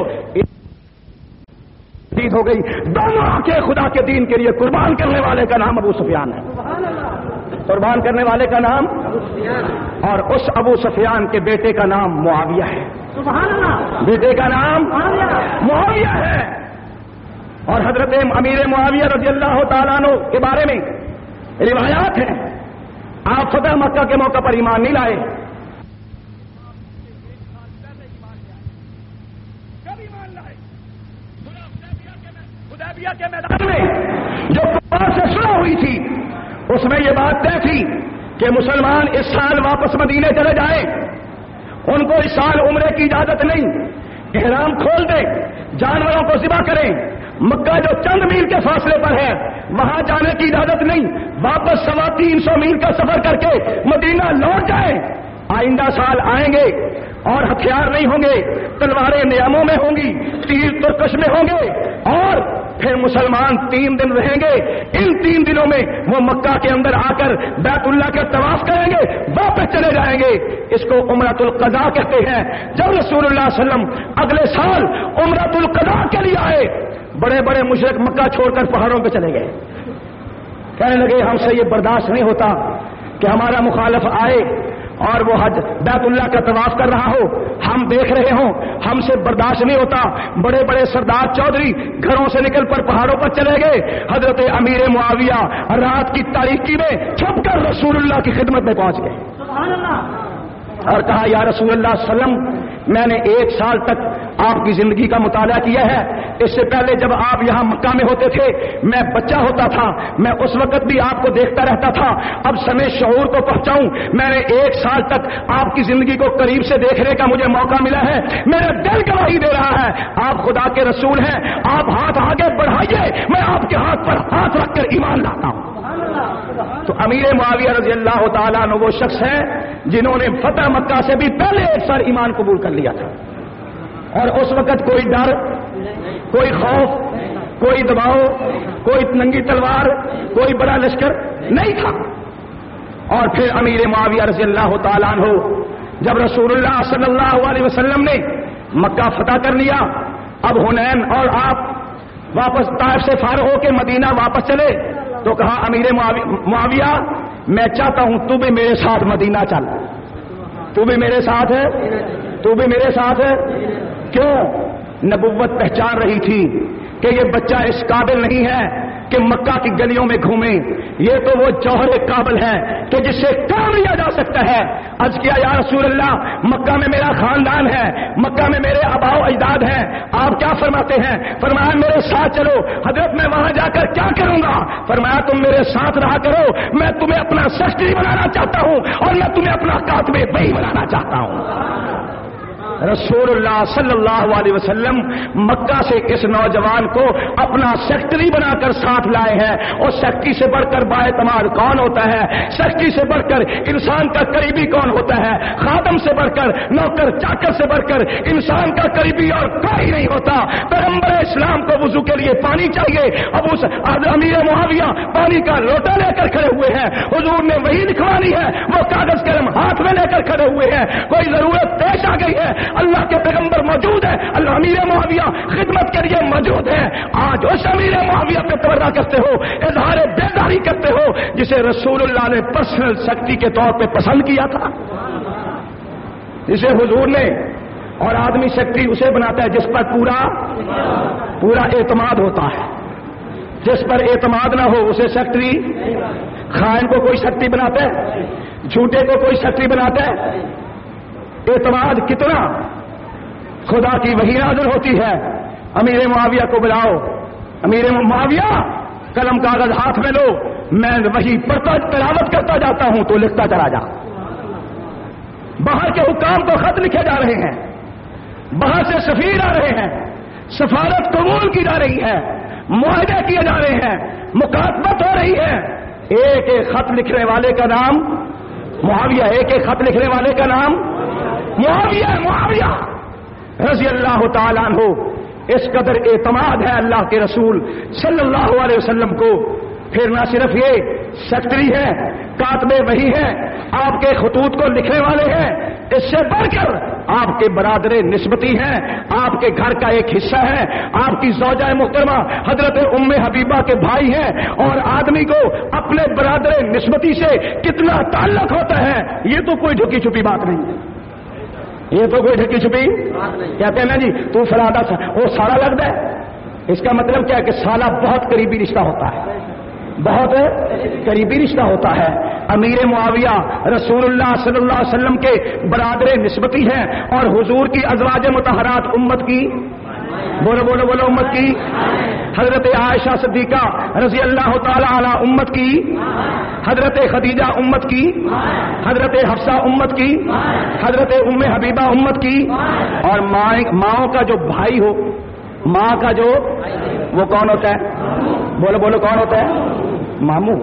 ہو گئی، دونوں آنکھیں خدا کے دین کے لیے قربان کرنے والے کا نام ابو سفیان ہے۔ قربان کرنے والے کا نام، اور اس ابو سفیان کے بیٹے کا نام معاویہ ہے۔ بیٹے کا نام معاویہ ہے۔ اور حضرت امیر معاویہ رضی اللہ تعالیٰ عنہ کے بارے میں روایات ہیں، آپ فتح مکہ کے موقع پر ایمان نہیں لائے، کے میدان میں جو کفار سے صلح ہوئی تھی اس میں یہ بات طے تھی کہ مسلمان اس سال واپس مدینے چلے جائیں، ان کو اس سال عمرے کی اجازت نہیں، احرام کھول دیں، جانوروں کو ذبح کریں، مکہ جو چند میل کے فاصلے پر ہے وہاں جانے کی اجازت نہیں، واپس 350 میل کا سفر کر کے مدینہ لوٹ جائیں۔ آئندہ سال آئیں گے اور ہتھیار نہیں ہوں گے، تلواریں نیاموں میں ہوں گی، تیر ترکش میں ہوں گے، اور پھر مسلمان 3 دن رہیں گے۔ ان 3 دنوں میں وہ مکہ کے اندر آ کر بیت اللہ کا طواف کریں گے، واپس چلے جائیں گے۔ اس کو عمرۃ القضاء کہتے ہیں۔ جب رسول اللہ صلی اللہ علیہ وسلم اگلے سال عمرۃ القضاء کے لیے آئے بڑے بڑے مشرک مکہ چھوڑ کر پہاڑوں پہ چلے گئے. کہنے لگے ہم سے یہ برداشت نہیں ہوتا کہ ہمارا مخالف آئے اور وہ حج بیت اللہ کا طواف کر رہا ہو، ہم دیکھ رہے ہوں، ہم سے برداشت نہیں ہوتا. بڑے بڑے سردار چودھری گھروں سے نکل کر پہاڑوں پر چلے گئے. حضرت امیر معاویہ رات کی تاریکی میں چھپ کر رسول اللہ کی خدمت میں پہنچ گئے. سبحان اللہ. اور کہا یا رسول اللہ صلی اللہ علیہ وسلم، میں نے 1 سال تک آپ کی زندگی کا مطالعہ کیا ہے. اس سے پہلے جب آپ یہاں مکہ میں ہوتے تھے میں بچہ ہوتا تھا، میں اس وقت بھی آپ کو دیکھتا رہتا تھا. اب سمے شعور کو پہنچاؤں، میں نے 1 سال تک آپ کی زندگی کو قریب سے دیکھنے کا مجھے موقع ملا ہے. میرا دل گواہی دے رہا ہے آپ خدا کے رسول ہیں. آپ ہاتھ آگے بڑھائیے، میں آپ کے ہاتھ پر ہاتھ رکھ کر ایمان لاتا ہوں. تو امیر معاویہ رضی اللہ تعالیٰ عنہ وہ شخص ہیں جنہوں نے فتح مکہ سے بھی پہلے ایک سال ایمان قبول کر لیا تھا. اور اس وقت کوئی ڈر، کوئی خوف، کوئی دباؤ، کوئی ننگی تلوار، کوئی بڑا لشکر نہیں تھا. اور پھر امیر معاویہ رضی اللہ تعالیٰ عنہ جب رسول اللہ صلی اللہ علیہ وسلم نے مکہ فتح کر لیا، اب حنین اور آپ واپس طائف سے فارغ ہو کے مدینہ واپس چلے، تو کہا امیر معاویہ میں چاہتا ہوں تو بھی میرے ساتھ مدینہ چل. تو بھی میرے ساتھ ہے، تو بھی میرے ساتھ ہے. کیوں؟ نبوت پہچان رہی تھی کہ یہ بچہ اس قابل نہیں ہے کہ مکہ کی گلیوں میں گھومے. یہ تو وہ جوہر قابل ہے کہ جس سے کام لیا جا سکتا ہے. عرض کیا یا رسول اللہ مکہ میں میرا خاندان ہے، مکہ میں میرے آباء و اجداد ہیں، آپ کیا فرماتے ہیں؟ فرمایا میرے ساتھ چلو. حضرت میں وہاں جا کر کیا کروں گا؟ فرمایا تم میرے ساتھ رہا کرو، میں تمہیں اپنا سیکرٹری بنانا چاہتا ہوں اور میں تمہیں اپنا کاتب وحی بنانا چاہتا ہوں. رسول اللہ صلی اللہ علیہ وسلم مکہ سے اس نوجوان کو اپنا سیکرٹری بنا کر ساتھ لائے ہیں. اور سیکرٹری سے بڑھ کر بااعتماد کون ہوتا ہے؟ سیکرٹری سے بڑھ کر انسان کا قریبی کون ہوتا ہے؟ خادم سے بڑھ کر، نوکر چاکر سے بڑھ کر انسان کا قریبی اور کوئی نہیں ہوتا. پیغمبر اسلام کو وضو کے لیے پانی چاہیے، اب اس امیر معاویہ پانی کا لوٹا لے کر کھڑے ہوئے ہیں. حضور نے وہی لکھوانی ہے، وہ کاغذ قلم ہاتھ میں لے کر کھڑے ہوئے ہیں. کوئی ضرورت پیش آ گئی ہے، اللہ کے پیغمبر موجود ہے، اللہ امیر معاویہ خدمت کے لیے موجود ہے. آج اس امیر معاویہ پہ توجہ کرتے ہو، اظہار بیداری کرتے ہو جسے رسول اللہ نے پرسنل سیکرٹری کے طور پہ پسند کیا تھا، جسے حضور نے. اور آدمی سیکرٹری اسے بناتا ہے جس پر پورا اعتماد ہوتا ہے. جس پر اعتماد نہ ہو اسے سیکرٹری. خائن کو کوئی سیکرٹری بناتا ہے، جھوٹے کو کوئی سیکرٹری بناتا ہے. اعتماد کتنا؟ خدا کی وحی نازل ہوتی ہے، امیر معاویہ کو بلاؤ. امیر معاویہ قلم کاغذ ہاتھ میں لو، میں وحی پڑھتا تلاوت کرتا جاتا ہوں تو لکھتا چلا جا. باہر کے حکام کو خط لکھے جا رہے ہیں، باہر سے سفیر آ رہے ہیں، سفارت قبول کی جا رہی ہے، معاہدے کیے جا رہے ہیں، مکاتبت ہو رہی ہے. ایک ایک خط لکھنے والے کا نام معاویہ، ایک ایک خط لکھنے والے کا نام معاویہ رضی اللہ تعالیٰ عنہ. اس قدر اعتماد ہے اللہ کے رسول صلی اللہ علیہ وسلم کو. پھر نہ صرف یہ سیکرٹری ہے، کاتب وحی ہے، آپ کے خطوط کو لکھنے والے ہیں، اس سے بڑھ کر آپ کے برادر نسبتی ہیں، آپ کے گھر کا ایک حصہ ہے، آپ کی زوجہ محترمہ حضرت ام حبیبہ کے بھائی ہیں. اور آدمی کو اپنے برادر نسبتی سے کتنا تعلق ہوتا ہے یہ تو کوئی جھکی چھپی بات نہیں ہے. یہ تو کوئی ڈھکی چھپی کہتے ہیں نا جی تو فلانا وہ سارا لگتا ہے. اس کا مطلب کیا ہے کہ سالہ بہت قریبی رشتہ ہوتا ہے، بہت قریبی رشتہ ہوتا ہے. امیر معاویہ رسول اللہ صلی اللہ علیہ وسلم کے برادر نسبتی ہیں اور حضور کی ازواج مطہرات امت کی بولو بولو بولو امت کی حضرت عائشہ صدیقہ رضی اللہ تعالی عنہ امت کی، حضرت خدیجہ امت کی، حضرت حفصہ امت کی، حضرت ام حبیبہ امت کی. اور ماؤں کا جو بھائی ہو، ماں کا جو وہ کون ہوتا ہے؟ بولو بولو کون ہوتا ہے؟ ماموں.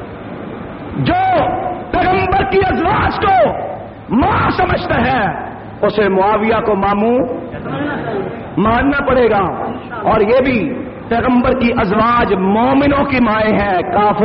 جو پیغمبر کی ازواج کو ماں سمجھتا ہے اسے معاویہ کو ماموں ماننا پڑے گا. اور یہ بھی پیغمبر کی ازواج مومنوں کی مائیں ہیں،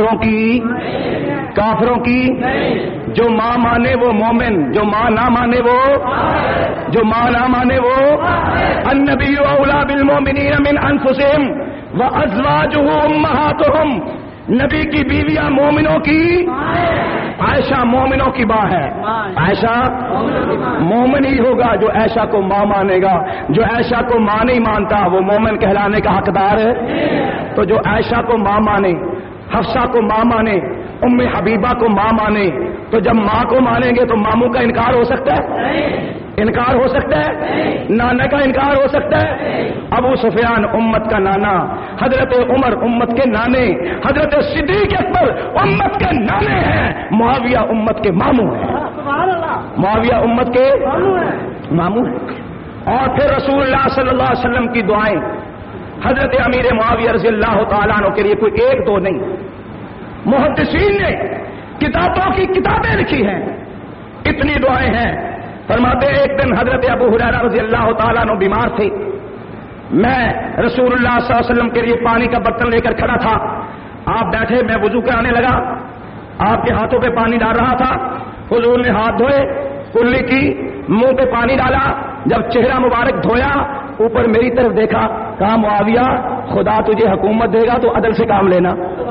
کافروں کی. جو ماں مانے وہ مومن، جو ماں نہ مانے وہ النبی اولی بالمؤمنین من انفسہم وَأَزْوَاجُهُ أُمَّهَاتُهُمْ، نبی کی بیویاں مومنوں کی، عائشہ مومنوں کی ماں ہے، عائشہ مومن ہی ہوگا جو عائشہ کو ماں مانے گا، جو عائشہ کو ماں نہیں مانتا وہ مومن کہلانے کا حقدار ہے؟ تو جو عائشہ کو ماں مانے، حفصہ کو ماں مانے، ام حبیبہ کو ماں مانے، تو جب ماں کو مانیں گے تو ماموں کا انکار ہو سکتا ہے؟ انکار ہو سکتا ہے؟ نانا کا انکار ہو سکتا ہے؟ ابو سفیان امت کا نانا، حضرت عمر امت کے نانے، حضرت صدیق اکبر امت کے نانے ہیں، معاویہ امت کے ماموں ہیں، معاویہ امت کے ماموں ہیں۔ اور پھر رسول اللہ صلی اللہ علیہ وسلم کی دعائیں حضرت امیر معاویہ رضی اللہ تعالیٰ عنہ کے لیے کوئی ایک دو نہیں، محدثین نے کتابوں کی کتابیں لکھی ہیں، اتنی دعائیں ہیں۔ فرماتے ایک دن حضرت ابو ہریرہ رضی اللہ تعالیٰ عنہ بیمار تھے، میں رسول اللہ صلی اللہ علیہ وسلم کے لیے پانی کا برتن لے کر کھڑا تھا، آپ بیٹھے، میں وضو کرانے لگا، آپ کے ہاتھوں پہ پانی ڈال رہا تھا، حضور نے ہاتھ دھوئے، کلی کی، منہ پہ پانی ڈالا، جب چہرہ مبارک دھویا، اوپر میری طرف دیکھا، کہا معاویہ خدا تجھے حکومت دے گا تو عدل سے کام لینا۔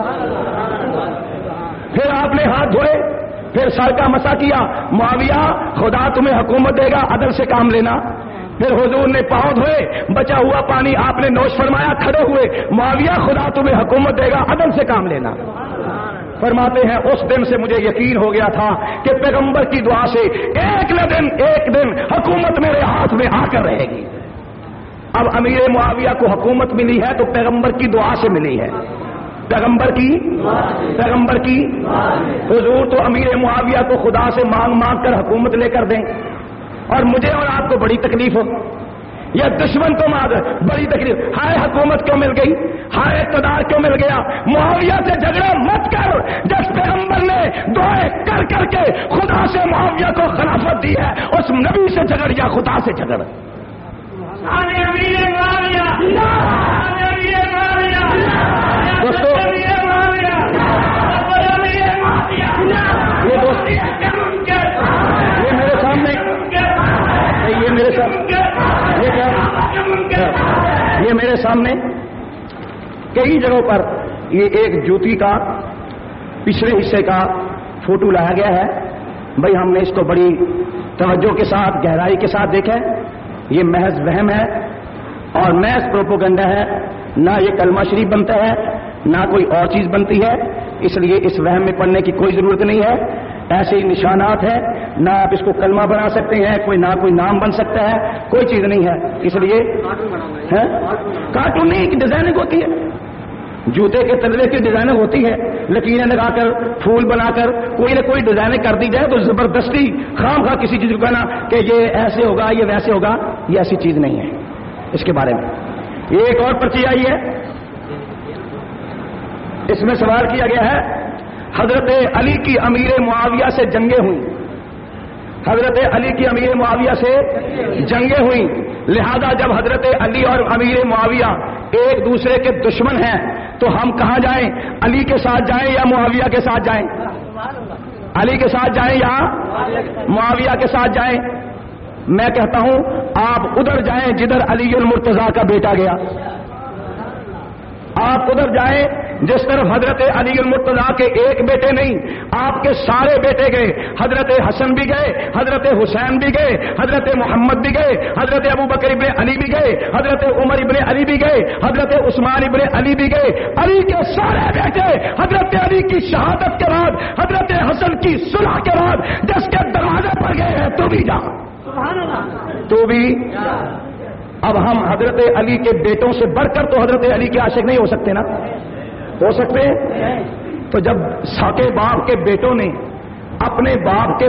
پھر آپ نے ہاتھ دھوئے، پھر سر کا مسا کیا، معاویہ خدا تمہیں حکومت دے گا عدل سے کام لینا۔ پھر حضور نے پاؤں دھوئے، بچا ہوا پانی آپ نے نوش فرمایا، کھڑے ہوئے، معاویہ خدا تمہیں حکومت دے گا عدل سے کام لینا۔ فرماتے ہیں اس دن سے مجھے یقین ہو گیا تھا کہ پیغمبر کی دعا سے ایک دن حکومت میرے ہاتھ میں آ کر رہے گی۔ اب امیر معاویہ کو حکومت ملی ہے تو پیغمبر کی دعا سے ملی ہے، پیغمبر کی حضور تو امیر معاویہ کو خدا سے مانگ کر حکومت لے کر دیں، اور مجھے اور آپ کو بڑی تکلیف ہو، یا دشمن کو بڑی تکلیف، ہائے حکومت کیوں مل گئی، ہائے اقتدار کیوں مل گیا۔ معاویہ سے جھگڑا مت کر، جس پیغمبر نے دعائیں کر کر کے خدا سے معاویہ کو خلافت دی ہے، اس نبی سے جھگڑ یا خدا سے جھگڑ۔ دوستو یہ میرے سامنے یہ میرے سامنے کئی جگہوں پر یہ ایک جوتی کا پچھلے حصے کا فوٹو لایا گیا ہے۔ بھائی ہم نے اس کو بڑی توجہ کے ساتھ گہرائی کے ساتھ دیکھا، یہ محض وہم ہے اور محض پروپیگنڈا ہے، نہ یہ کلمہ شریف بنتا ہے نہ کوئی اور چیز بنتی ہے، اس لیے اس وہم میں پڑھنے کی کوئی ضرورت نہیں ہے۔ ایسے ہی نشانات ہیں، نہ آپ اس کو کلمہ بنا سکتے ہیں، نہ کوئی نام بن سکتا ہے، کوئی چیز نہیں ہے۔ اس لیے کارٹون نہیں، ڈیزائننگ ہوتی ہے، جوتے کے تلوے کی ڈیزائننگ ہوتی ہے، لکیریں لگا کر پھول بنا کر کوئی نہ کوئی ڈیزائننگ کر دی جائے تو زبردستی خام خواہ کسی چیز کو کہنا کہ یہ ایسے ہوگا یہ ویسے ہوگا، یہ ایسی چیز نہیں ہے۔ اس کے بارے میں یہ ایک اور پرچی آئی ہے، اس میں سوال کیا گیا ہے حضرت علی کی امیر معاویہ سے جنگیں ہوئیں، حضرت علی کی امیر معاویہ سے جنگیں ہوئیں، لہذا جب حضرت علی اور امیر معاویہ ایک دوسرے کے دشمن ہیں تو ہم کہاں جائیں؟ علی کے ساتھ جائیں یا معاویہ کے ساتھ جائیں؟ علی کے ساتھ جائیں یا معاویہ کے ساتھ جائیں؟ میں کہتا ہوں آپ ادھر جائیں جدھر علی المرتضیٰ کا بیٹا گیا، آپ ادھر جائیں جس طرف حضرت علی المرتضیٰ کے ایک بیٹے نہیں آپ کے سارے بیٹے گئے، حضرت حسن بھی گئے، حضرت حسین بھی گئے، حضرت محمد بھی گئے، حضرت ابو بکر ابن علی بھی گئے، حضرت عمر ابن علی بھی گئے، حضرت عثمان ابن علی بھی گئے، علی کے سارے بیٹے حضرت علی کی شہادت کے بعد، حضرت حسن کی صلح کے بعد جس کے دروازے پر گئے ہیں تو بھی جا، تو بھی۔ اب ہم حضرت علی کے بیٹوں سے بڑھ کر تو حضرت علی کے عاشق نہیں ہو سکتے نا، ہو سکتے ہیں؟ تو جب ساکے باپ کے بیٹوں نے اپنے باپ کے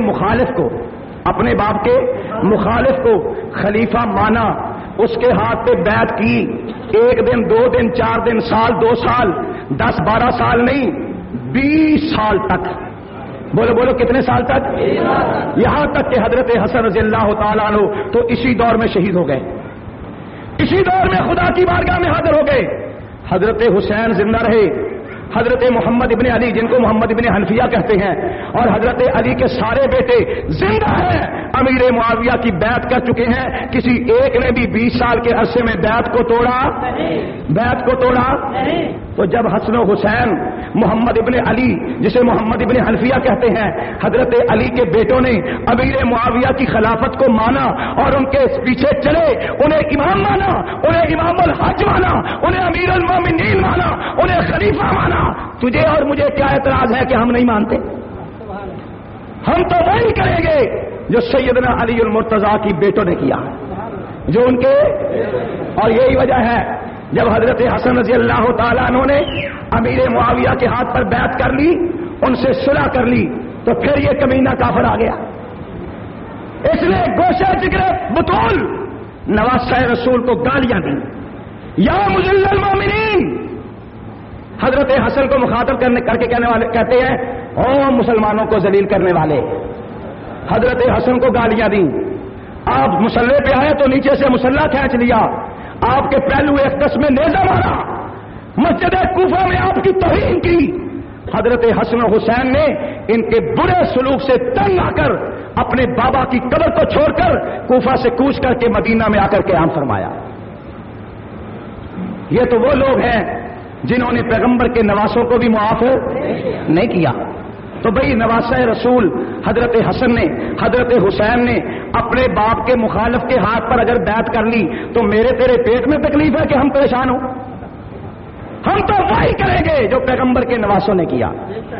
مخالف کو خلیفہ مانا، اس کے ہاتھ پہ بیعت کی، ایک دن 2 دن 4 دن سال 2 سال 10 12 سال نہیں 20 سال تک، بولو کتنے سال تک؟ یہاں تک کہ حضرت حسن رضی اللہ تعالیٰ عنہ تو اسی دور میں شہید ہو گئے، اسی دور میں خدا کی بارگاہ میں حاضر ہو گئے۔ حضرت حسین زندہ رہے، حضرت محمد ابن علی جن کو محمد ابن حنفیہ کہتے ہیں اور حضرت علی کے سارے بیٹے زندہ ہیں، امیر معاویہ کی بیعت کر چکے ہیں، کسی ایک نے بھی 20 سال کے عرصے میں بیعت کو توڑا تو جب حسن و حسین محمد ابن علی جسے محمد ابن حنفیہ کہتے ہیں حضرت علی کے بیٹوں نے امیر معاویہ کی خلافت کو مانا اور ان کے پیچھے چلے، انہیں امام مانا، انہیں امام الحج مانا، انہیں امیر المومنین مانا، انہیں خلیفہ مانا، تجھے اور مجھے کیا اعتراض ہے کہ ہم نہیں مانتے؟ ہم تو وہی کریں گے جو سیدنا علی المرتضیٰ کی بیٹوں نے کیا، جو ان کے، اور یہی وجہ ہے جب حضرت حسن رضی اللہ تعالیٰ عنہ نے امیر معاویہ کے ہاتھ پر بیعت کر لی، ان سے صلح کر لی، تو پھر یہ کمینہ کافر آ گیا، اس نے گوشہ جگر بطول نواسہ رسول کو گالیاں دی، یا مذل المومنین، حضرت حسن کو مخاطب کر کے کہنے والے کہتے ہیں او مسلمانوں کو ذلیل کرنے والے، حضرت حسن کو گالیاں دی، آپ مسلح پہ آئے تو نیچے سے مسلح کھینچ لیا، آپ کے پہلو اقدس میں نیزہ مارا، مسجد کوفہ میں آپ کی توہین کی، حضرت حسن و حسین نے ان کے برے سلوک سے تنگ آ کر اپنے بابا کی قبر کو چھوڑ کر کوفہ سے کوچ کر کے مدینہ میں آ کر قیام فرمایا۔ یہ تو وہ لوگ ہیں جنہوں نے پیغمبر کے نواسوں کو بھی معاف نہیں کیا۔ تو بھئی نواسہ رسول حضرت حسن نے، حضرت حسین نے اپنے باپ کے مخالف کے ہاتھ پر اگر بیعت کر لی تو میرے تیرے پیٹ میں تکلیف ہے کہ ہم پریشان ہوں؟ ہم تو وہی کریں گے جو پیغمبر کے نواسوں نے کیا۔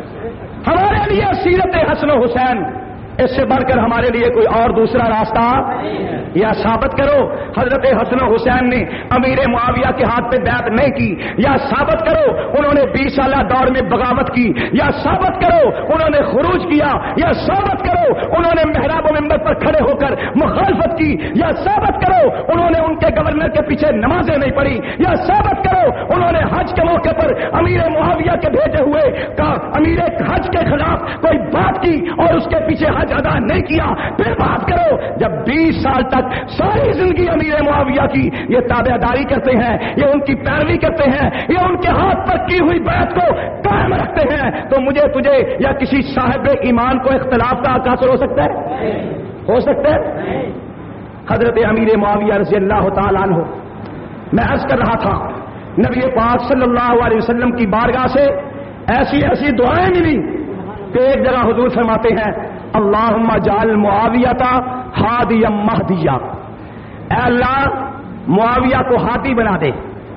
ہمارے لیے سیرت حسن و حسین، اس سے بڑھ کر ہمارے لیے کوئی اور دوسرا راستہ، یا ثابت کرو حضرت حسن و حسین نے امیر معاویہ کے ہاتھ پہ بیعت نہیں کی، یا ثابت کرو انہوں نے 20 سالہ دور میں بغاوت کی، یا ثابت کرو انہوں نے خروج کیا، یا ثابت کرو انہوں نے محراب و منبر پر کھڑے ہو کر مخالفت کی، یا ثابت کرو انہوں نے ان کے گورنر کے پیچھے نمازیں نہیں پڑھی، یا ثابت کرو انہوں نے حج کے موقع پر امیر معاویہ کے بھیجے ہوئے کا امیر حج کے خلاف کوئی بات کی اور اس کے پیچھے حج ادا نہیں کیا، پھر بات کرو جب 20 سال تک ساری زندگی امیر معاویہ کی یہ تابعداری کرتے ہیں، یہ ان کی پیروی کرتے ہیں، یہ ان کے ہاتھ پر کی ہوئی بیعت کو قائم رکھتے ہیں، تو مجھے تجھے یا کسی صاحب ایمان کو اختلاف کا حاصل ہو سکتا ہے؟ ہو سکتا ہے؟ حضرت امیر معاویہ رضی اللہ تعالیٰ عنہ، میں عرض کر رہا تھا نبی پاک صلی اللہ علیہ وسلم کی بارگاہ سے ایسی ایسی دعائیں ملی کہ ایک جگہ حضور فرماتے ہیں اللہم اجعل معاویہ ہادیا مہدیا، اے اللہ معاویہ کو ہادی بنا دے،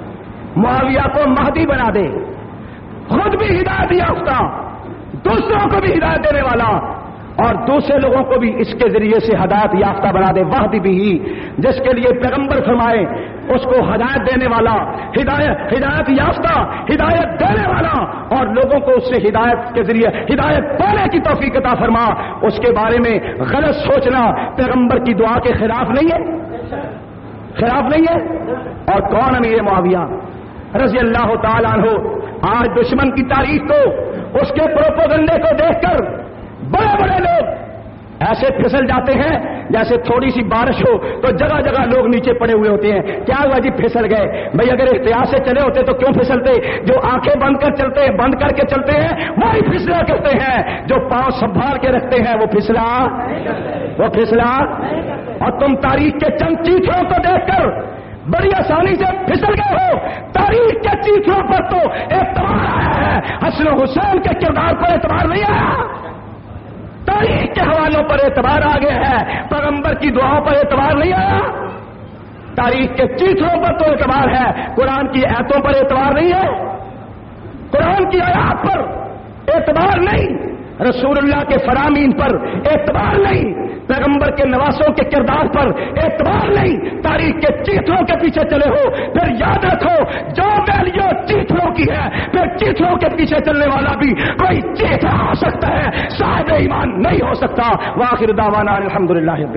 معاویہ کو مہدی بنا دے، خود بھی ہدایت یافتہ، دوسروں کو بھی ہدایت دینے والا اور دوسرے لوگوں کو بھی اس کے ذریعے سے ہدایت یافتہ بنا دے، وحدی بھی، جس کے لیے پیغمبر فرمائے اس کو ہدایت دینے والا، ہدایت یافتہ، ہدایت دینے والا، اور لوگوں کو اس سے ہدایت کے ذریعے ہدایت پانے کی توفیق عطا فرما۔ اس کے بارے میں غلط سوچنا پیغمبر کی دعا کے خلاف نہیں ہے، خلاف نہیں ہے۔ اور کون امیر معاویہ رضی اللہ تعالیٰ عنہ؟ آج دشمن کی تاریخ کو، اس کے پروپیگنڈے کو دیکھ کر بڑے بڑے لوگ ایسے پھسل جاتے ہیں جیسے تھوڑی سی بارش ہو تو جگہ جگہ لوگ نیچے پڑے ہوئے ہوتے ہیں، کیا ہوا جی پھسل گئے؟ بھئی اگر احتیاط سے چلے ہوتے تو کیوں پھسلتے؟ جو آنکھیں بند کر چلتے ہیں، بند کر کے چلتے ہیں، وہی پھسلا کرتے ہیں، جو پاؤں سنبھال کے رکھتے ہیں وہ پھسلا۔ اور تم تاریخ کے چند چیٹھوں کو دیکھ کر بڑی آسانی سے پھسل گئے ہو۔ تاریخ کے چیٹھوں پر تو اعتبار آیا ہے، حسن و حسین کے کردار پر اعتبار نہیں آیا، تاریخ کے حوالوں پر اعتبار آ گیا ہے، پیغمبر کی دعاؤں پر اعتبار نہیں آیا۔ تاریخ کے چیٹھوں پر تو اعتبار ہے، قرآن کی آیتوں پر اعتبار نہیں ہے، قرآن کی آیات پر اعتبار نہیں، رسول اللہ کے فرامین پر اعتبار نہیں، پیغمبر کے نواسوں کے کردار پر اعتبار نہیں، تاریخ کے چیٹھوں کے پیچھے چلے ہو۔ پھر یاد رکھو جو ویلیو چیٹھوں کی ہے، پھر چیٹھوں کے پیچھے چلنے والا بھی کوئی چیٹھا ہو سکتا ہے، صاحب ایمان نہیں ہو سکتا۔ وآخر دعوانا الحمدللہ۔